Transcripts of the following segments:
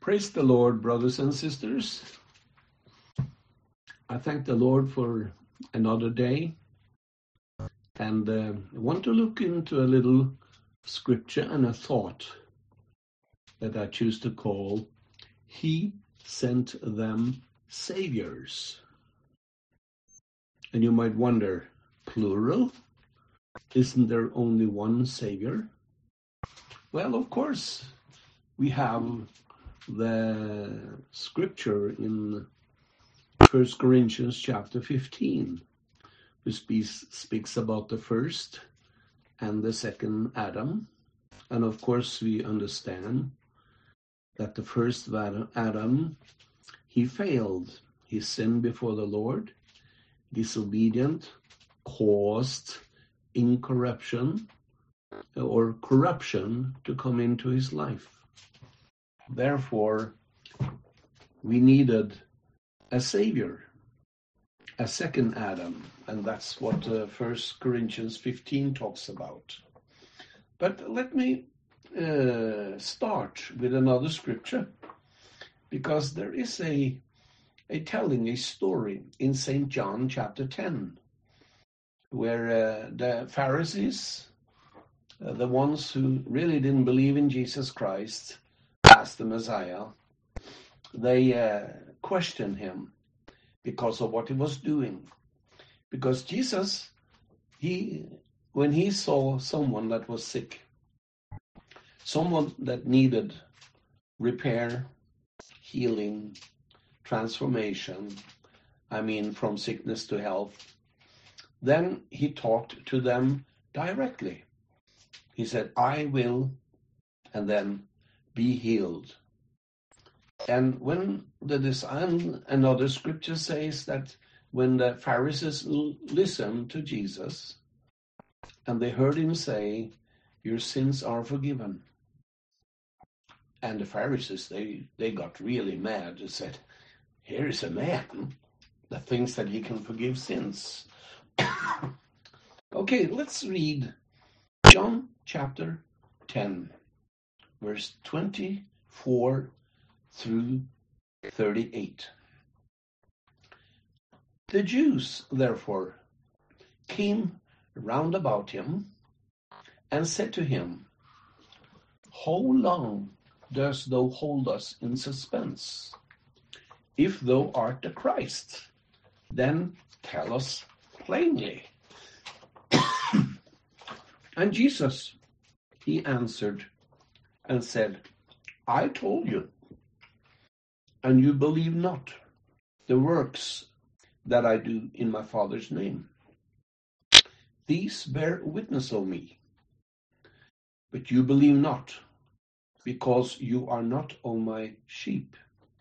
Praise the Lord, brothers and sisters. I thank the Lord for another day, and I want to look into a little scripture and a thought that I choose to call, He sent them saviors. And you might wonder, plural? Isn't there only one Savior? Well, of course, we have the scripture in 1 Corinthians chapter 15, which speaks about the first and the second Adam. And of course, we understand that the first Adam, he failed. He sinned before the Lord, disobedient, caused incorruption or corruption to come into his life. Therefore, we needed a Savior, a second Adam, and that's what 1 Corinthians 15 talks about. But let me start with another scripture, because there is a story in St. John chapter 10, where the Pharisees, the ones who really didn't believe in Jesus Christ as the Messiah, they questioned him because of what he was doing. Because Jesus, when he saw someone that was sick, someone that needed repair, healing, transformation, from sickness to health, then he talked to them directly. He said, I will, and then be healed. And when another scripture says that when the Pharisees listened to Jesus and they heard him say, your sins are forgiven. And the Pharisees, they got really mad and said, here is a man that thinks that he can forgive sins. Okay, let's read John chapter 10, verse 24 through 38. The Jews, therefore, came round about him and said to him, how long dost thou hold us in suspense? If thou art the Christ, then tell us plainly. And Jesus, he answered and said, I told you, and you believe not the works that I do in my Father's name. These bear witness of me, but you believe not, because you are not of my sheep.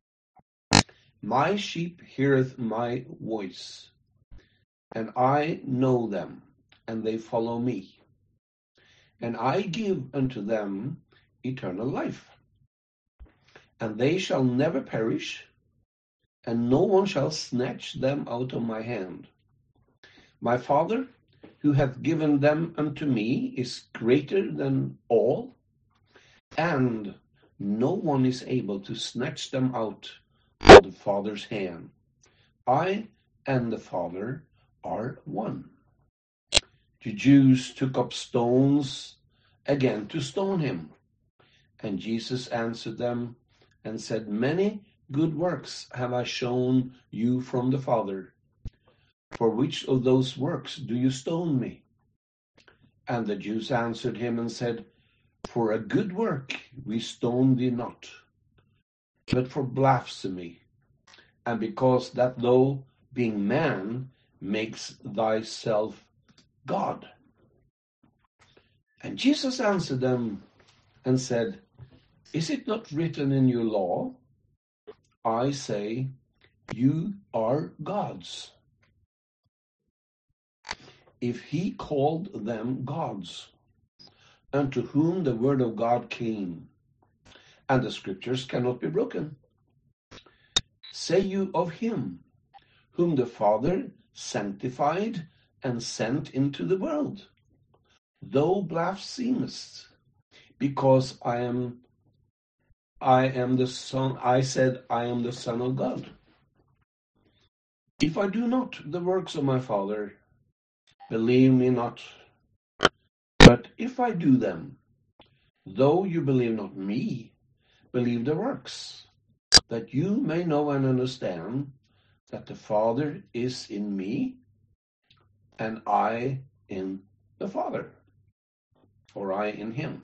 My sheep heareth my voice, and I know them, and they follow me. And I give unto them eternal life, and they shall never perish, and no one shall snatch them out of my hand. My Father, who hath given them unto me, is greater than all, and no one is able to snatch them out of the Father's hand. I and the Father are one. The Jews took up stones again to stone him. And Jesus answered them and said, many good works have I shown you from the Father. For which of those works do you stone me? And the Jews answered him and said, for a good work we stone thee not, but for blasphemy, and because that thou, being man, makes thyself God. And Jesus answered them and said, is it not written in your law, I say, you are gods? If he called them gods, unto whom the word of God came, and the scriptures cannot be broken, say you of him, whom the Father sanctified and sent into the world, thou blasphemest, because I am I said, I am the Son of God. If I do not the works of my Father, believe me not. But if I do them, though you believe not me, believe the works, that you may know and understand that the Father is in me, and I in the Father, or I in him.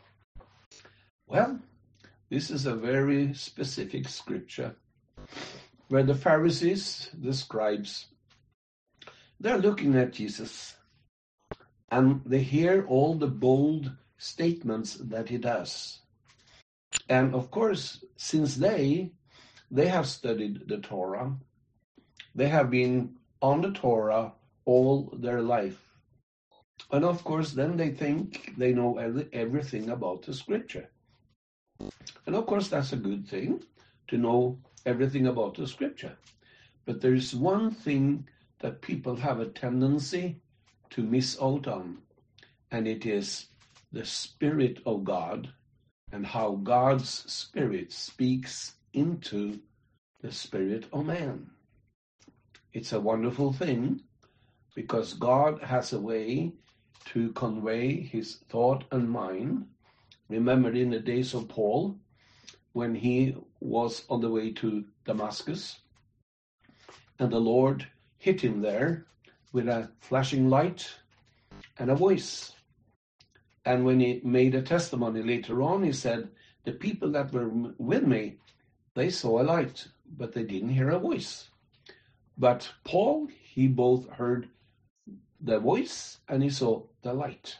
Well, this is a very specific scripture where the Pharisees, the scribes, they're looking at Jesus and they hear all the bold statements that he does. And of course, since they have studied the Torah, they have been on the Torah all their life. And of course, then they think they know everything about the scripture. And of course, that's a good thing, to know everything about the scripture. But there's one thing that people have a tendency to miss out on, and it is the Spirit of God and how God's Spirit speaks into the spirit of man. It's a wonderful thing because God has a way to convey his thought and mind. Remember in the days of Paul, when he was on the way to Damascus, and the Lord hit him there with a flashing light and a voice. And when he made a testimony later on, he said, the people that were with me, they saw a light, but they didn't hear a voice. But Paul, he both heard the voice and he saw the light.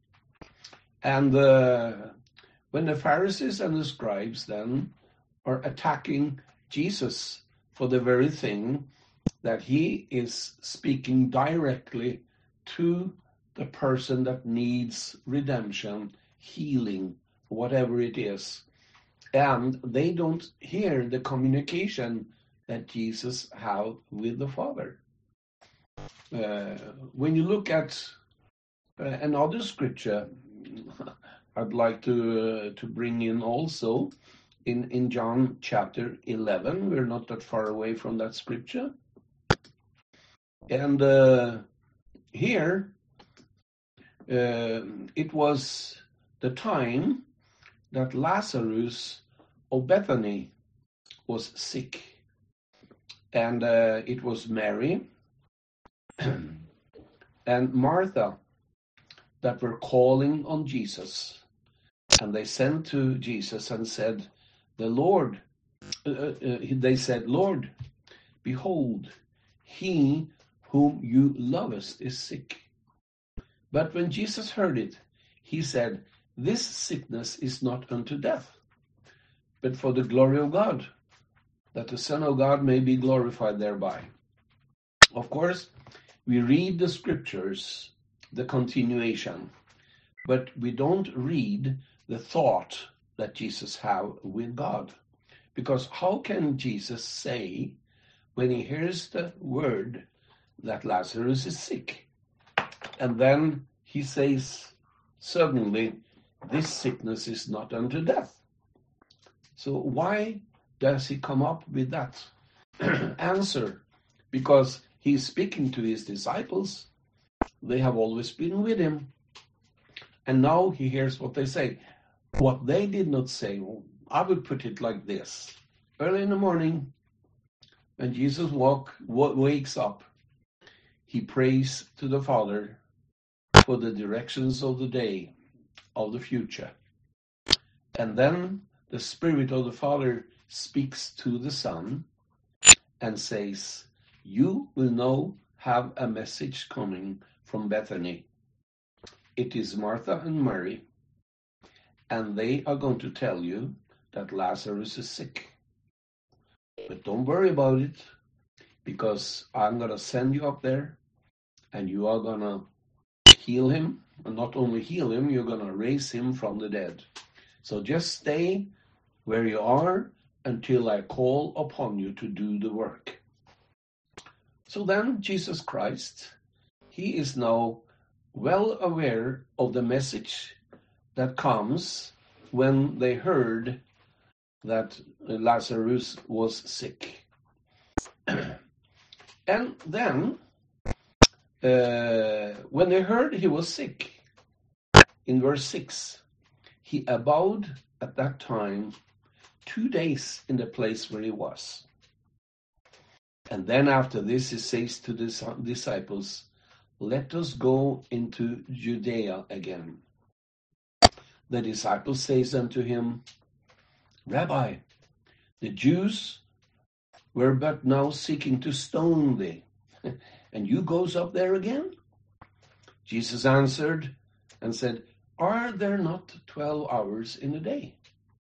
And when the Pharisees and the scribes then are attacking Jesus for the very thing that he is speaking directly to the person that needs redemption, healing, whatever it is, and they don't hear the communication that Jesus has with the Father. When you look at another scripture, I'd like to bring in also in John chapter 11. We're not that far away from that scripture. And here, it was the time that Lazarus of Bethany was sick. And it was Mary and Martha that were calling on Jesus. And they sent to Jesus and said, they said, Lord, behold, he whom you lovest is sick. But when Jesus heard it, he said, this sickness is not unto death, but for the glory of God, that the Son of God may be glorified thereby. Of course, we read the scriptures, the continuation, but we don't read the thought that Jesus had with God. Because how can Jesus say, when he hears the word that Lazarus is sick, and then he says, suddenly, this sickness is not unto death? So why does he come up with that answer? Because he's speaking to his disciples. They have always been with him. And now he hears what they say. What they did not say, I would put it like this. Early in the morning, when Jesus wakes up, he prays to the Father for the directions of the day, of the future. And then the Spirit of the Father speaks to the Son and says, you will now have a message coming from Bethany. It is Martha and Mary, and they are going to tell you that Lazarus is sick. But don't worry about it, because I'm going to send you up there, and you are going to heal him, and not only heal him, you're going to raise him from the dead. So just stay where you are until I call upon you to do the work. So then Jesus Christ, he is now well aware of the message that comes when they heard that Lazarus was sick. And then, when they heard he was sick, in verse 6, he abode at that time 2 days in the place where he was. And then after this, he says to the disciples, let us go into Judea again. The disciples says unto him, Rabbi, the Jews were but now seeking to stone thee, and you goes up there again? Jesus answered and said, are there not 12 hours in a day?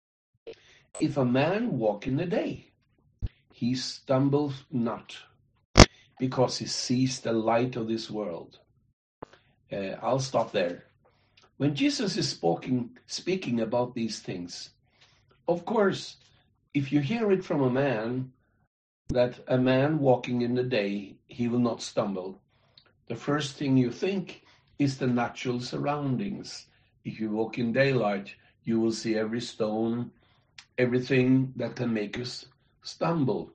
If a man walk in the day, he stumbles not, because he sees the light of this world. I'll stop there. When Jesus is speaking about these things, of course, if you hear it from a man, that a man walking in the day, he will not stumble, the first thing you think is the natural surroundings. If you walk in daylight, you will see every stone, everything that can make us stumble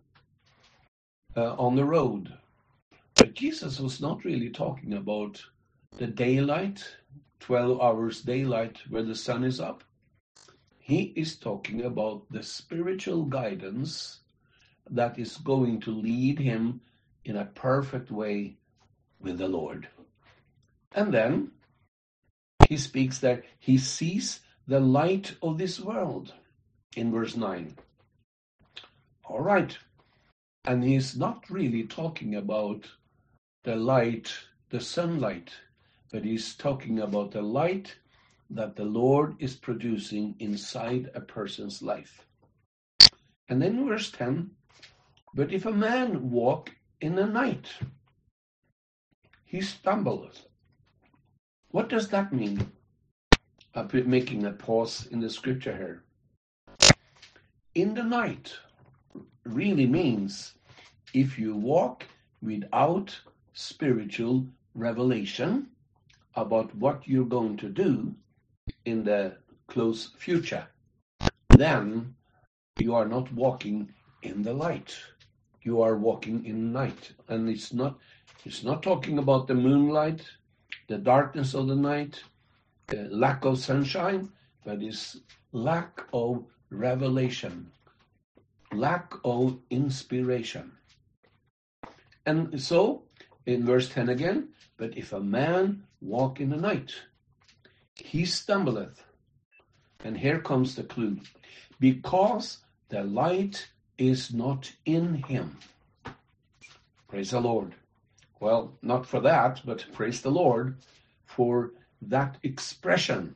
on the road. But Jesus was not really talking about the daylight, 12 hours daylight where the sun is up. He is talking about the spiritual guidance that is going to lead him in a perfect way with the Lord. And then he speaks that he sees the light of this world in verse 9. All right. And he's not really talking about the light, the sunlight, but he's talking about the light that the Lord is producing inside a person's life. And then verse 10, but if a man walk in the night, he stumbles. What does that mean? I'm making a pause in the scripture here. In the night really means if you walk without spiritual revelation about what you're going to do in the close future, then you are not walking in the light. You are walking in night. And it's not talking about the moonlight, the darkness of the night, the lack of sunshine, but it's lack of revelation, lack of inspiration. And so, in verse 10 again, but if a man walk in the night, he stumbleth. And here comes the clue. Because the light is not in him. Praise the Lord. Well, not for that, but praise the Lord for that expression.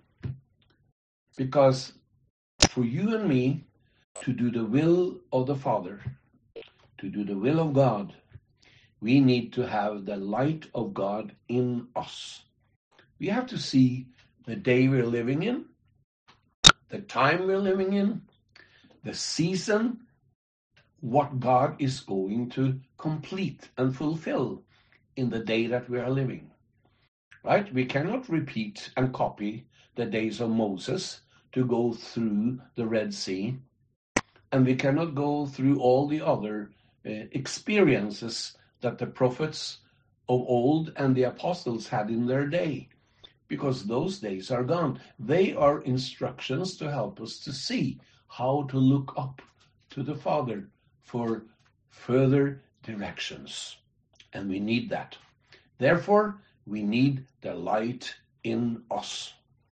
Because for you and me to do the will of the Father, to do the will of God, we need to have the light of God in us. We have to see the day we're living in, the time we're living in, the season, what God is going to complete and fulfill in the day that we are living. Right? We cannot repeat and copy the days of Moses to go through the Red Sea, and we cannot go through all the other experiences that the prophets of old and the apostles had in their day, because those days are gone. They are instructions to help us to see how to look up to the Father for further directions. And we need that. Therefore, we need the light in us.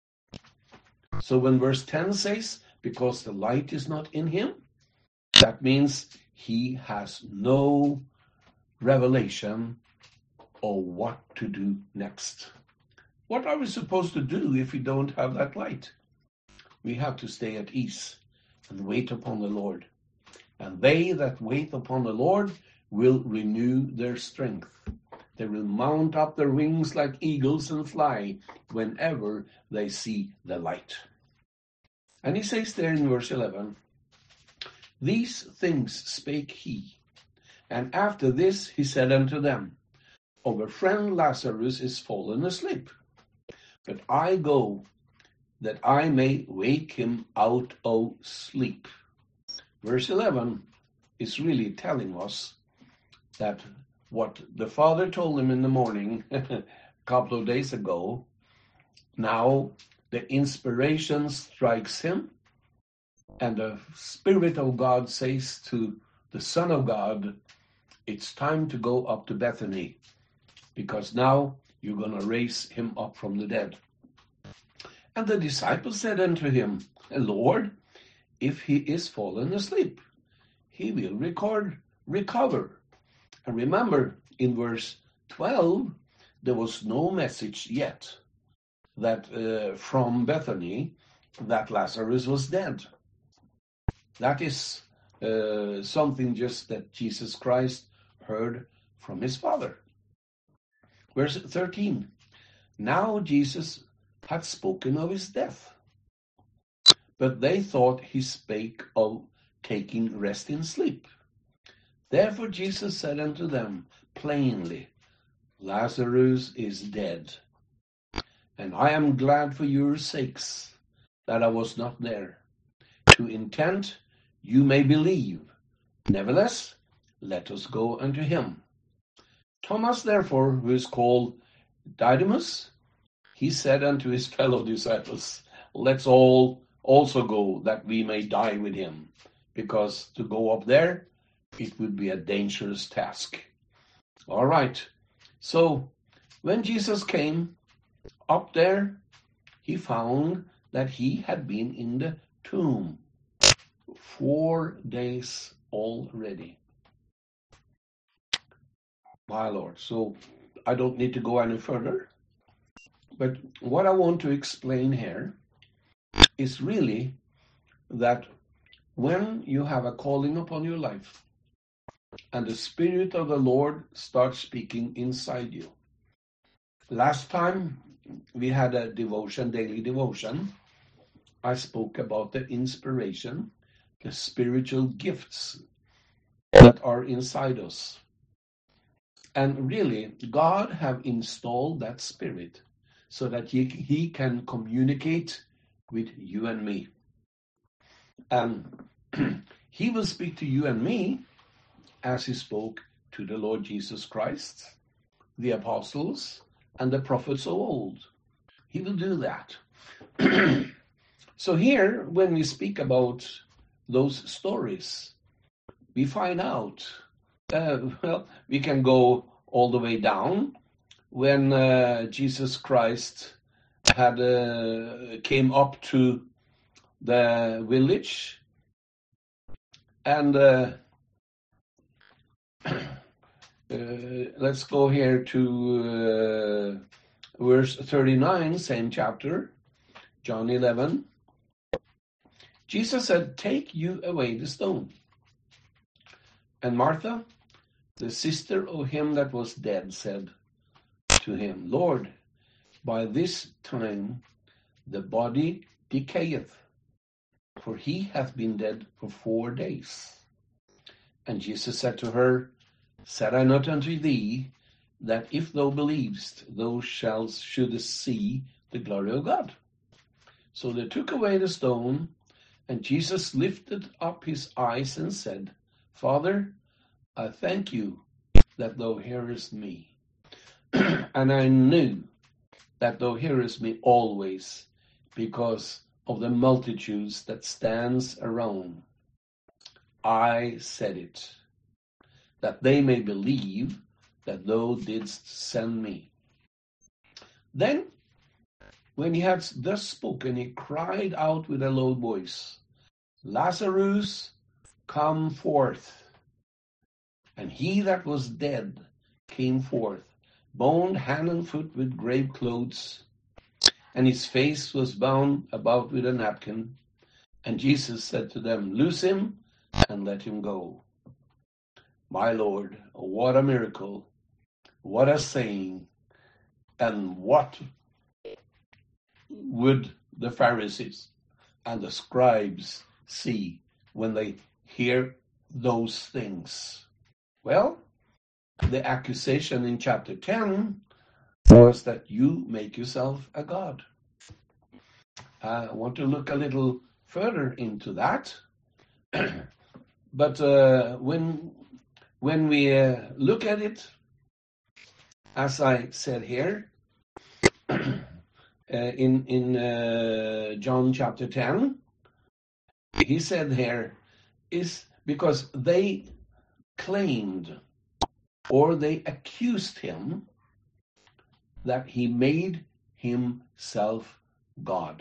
So when verse 10 says, because the light is not in him, that means he has no revelation of what to do next. What are we supposed to do if we don't have that light? We have to stay at ease and wait upon the Lord. And they that wait upon the Lord will renew their strength. They will mount up their wings like eagles and fly whenever they see the light. And he says there in verse 11, these things spake he. And after this he said unto them, our friend Lazarus is fallen asleep, but I go that I may wake him out of sleep. verse 11 is really telling us that what the Father told him in the morning a couple of days ago, now the inspiration strikes him, and the Spirit of God says to the Son of God, it's time to go up to Bethany, because now you're going to raise him up from the dead. And the disciples said unto him, Lord, if he is fallen asleep, he will recover. And remember, in verse 12, there was no message yet that from Bethany that Lazarus was dead. That is something just that Jesus Christ heard from his Father. Verse 13, now Jesus had spoken of his death, but they thought he spake of taking rest in sleep. Therefore Jesus said unto them plainly, Lazarus is dead, and I am glad for your sakes that I was not there, to intent you may believe. Nevertheless, let us go unto him. Thomas, therefore, who is called Didymus, he said unto his fellow disciples, let's all also go, that we may die with him, because to go up there, it would be a dangerous task. All right. So when Jesus came up there, he found that he had been in the tomb 4 days already. My Lord. So I don't need to go any further. But what I want to explain here is really that when you have a calling upon your life and the Spirit of the Lord starts speaking inside you. Last time we had a devotion, daily devotion, I spoke about the inspiration, the spiritual gifts that are inside us. And really, God have installed that Spirit so that he can communicate with you and me. And he will speak to you and me as he spoke to the Lord Jesus Christ, the apostles, and the prophets of old. He will do that. So here, when we speak about those stories, we find out, we can go all the way down when Jesus Christ had came up to the village, and let's go here to verse 39, same chapter, John 11. Jesus said, take you away the stone. And Martha, the sister of him that was dead, said to him, Lord, by this time the body decayeth, for he hath been dead for 4 days. And Jesus said to her, said I not unto thee, that if thou believest, thou shouldest see the glory of God? So they took away the stone, and Jesus lifted up his eyes and said, Father, I thank you that thou hearest me. And I knew that thou hearest me always, because of the multitudes that stands around. I said it, that they may believe that thou didst send me. Then, when he had thus spoken, he cried out with a loud voice, Lazarus, come forth. And he that was dead came forth, bound hand and foot with grave clothes, and his face was bound about with a napkin. And Jesus said to them, loose him and let him go. My Lord, what a miracle, what a saying, and what would the Pharisees and the scribes see when they hear those things? Well, the accusation in chapter 10 was that you make yourself a god. I want to look a little further into that. But when we look at it, as I said here, in John chapter 10, he said here, is because they claimed or they accused him that he made himself God.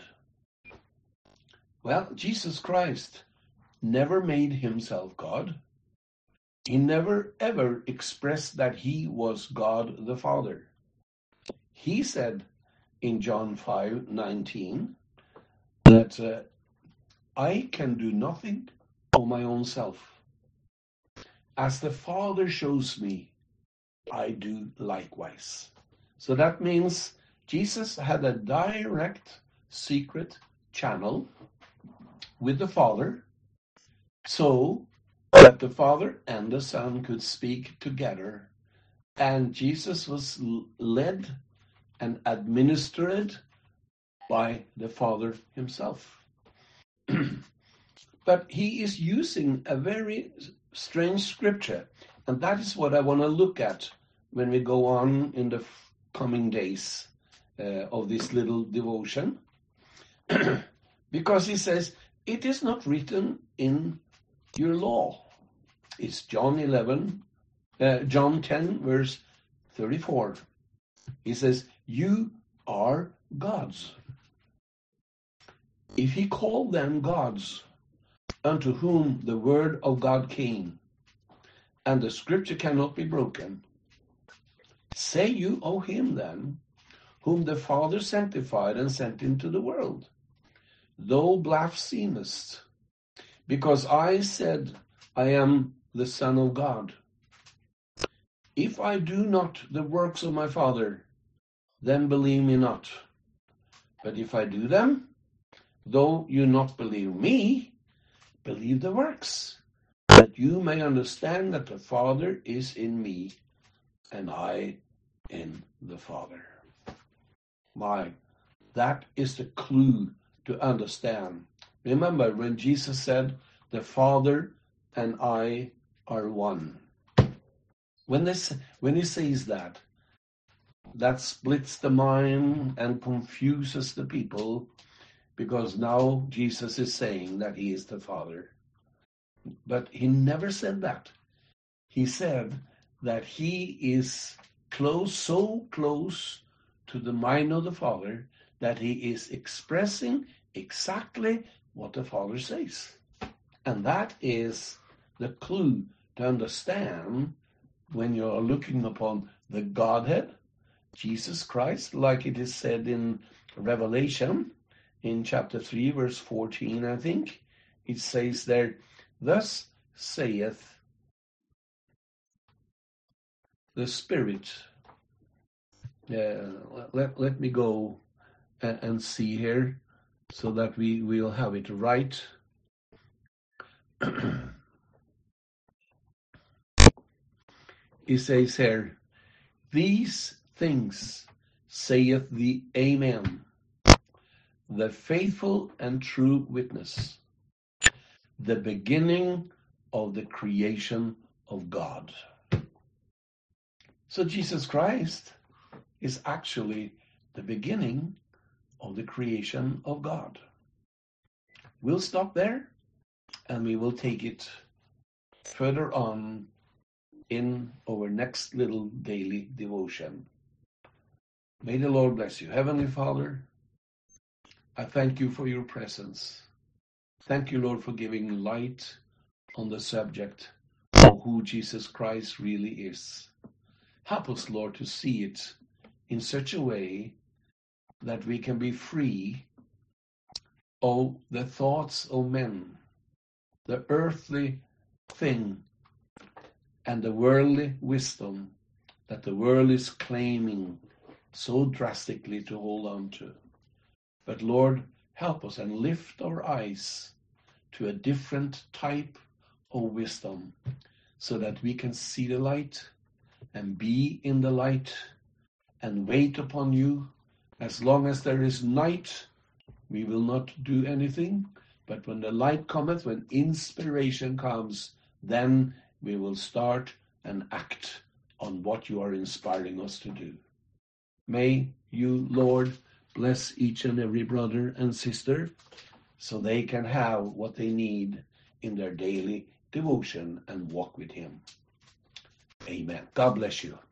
Well, Jesus Christ never made himself God. He never ever expressed that he was God the Father. He said in John 5:19 that I can do nothing of my own self. As the Father shows me, I do likewise. So that means Jesus had a direct, secret channel with the Father, so that the Father and the Son could speak together, and Jesus was led and administered by the Father himself. But he is using a very strange scripture, and that is what I want to look at when we go on in the coming days of this little devotion. Because he says, it is not written in your law. It's John 10, verse 34. He says, you are gods. If he called them gods, unto whom the word of God came, and the scripture cannot be broken, say you owe him then, whom the Father sanctified and sent into the world. Thou blasphemest, because I said I am the Son of God. If I do not the works of my Father, then believe me not. But if I do them, though you not believe me, believe the works, that you may understand that the Father is in me, and I in the Father. That is the clue to understand. Remember when Jesus said, the Father and I are one. When he says that splits the mind and confuses the people, because now Jesus is saying that he is the Father. But he never said that. He said that he is close, so close to the mind of the Father that he is expressing exactly what the Father says. And that is the clue to understand when you're looking upon the Godhead, Jesus Christ, like it is said in Revelation, in chapter 3, verse 14, I think. It says there, thus saith the Spirit. Let me go and see here so that we will have it right. It says here, these things saith the Amen, the faithful and true witness, the beginning of the creation of God. So Jesus Christ is actually the beginning of the creation of God. We'll stop there and we will take it further on in our next little daily devotion. May the Lord bless you. Heavenly Father, I thank you for your presence. Thank you, Lord, for giving light on the subject of who Jesus Christ really is. Help us, Lord, to see it in such a way that we can be free of the thoughts of men, the earthly thing, and the worldly wisdom that the world is claiming so drastically to hold on to. But Lord, help us and lift our eyes to a different type of wisdom so that we can see the light and be in the light and wait upon you. As long as there is night, we will not do anything. But when the light cometh, when inspiration comes, then we will start and act on what you are inspiring us to do. May you, Lord, bless each and every brother and sister so they can have what they need in their daily devotion and walk with him. Amen. God bless you.